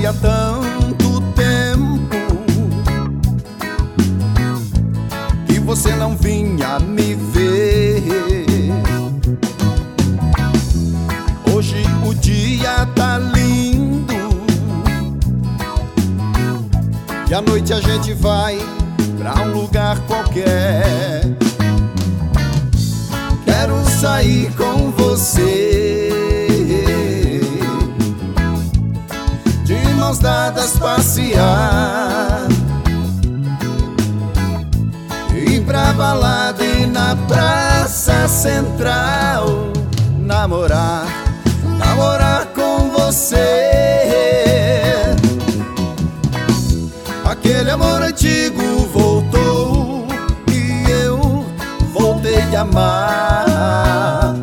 fazia tanto tempo que você não vinha me ver. Hoje o dia tá lindo e à noite a gente vai pra um lugar qualquer. Quero sair com você, de mãos dadas passear, ir pra balada e na praça central namorar, namorar com você. Aquele amor antigo voltou e eu voltei a amar.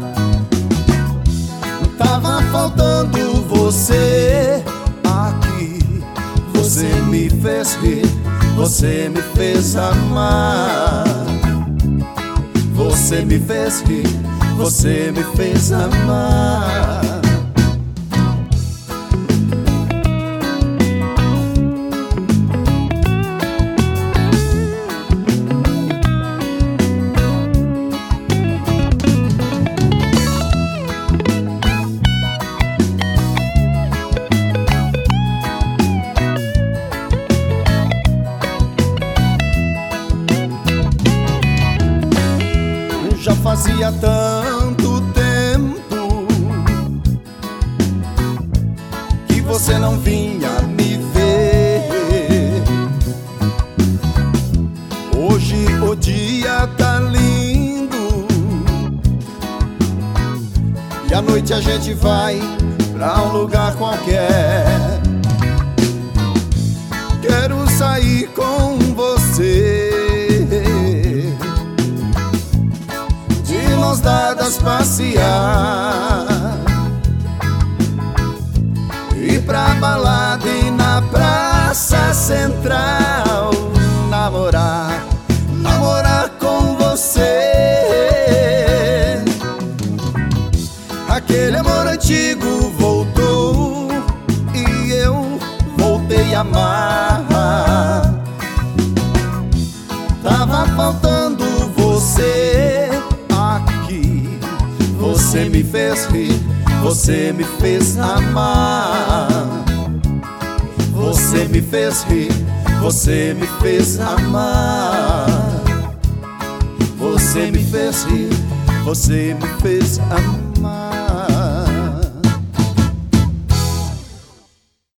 Tava faltando você aqui. Você me fez rir, você me fez amar. Você me fez rir, você me fez amar. Já fazia tanto tempo que você não vinha me ver. Hoje o dia tá lindo e à noite a gente vai pra um lugar qualquer. Quero sair com você, mãos dadas passear, ir pra balada e na praça central namorar, namorar com você. Aquele amor antigo voltou e eu voltei a amar. Tava faltando você aqui. Você me fez rir, você me fez amar. Você me fez rir, você me fez amar. Você me fez rir, você me fez amar.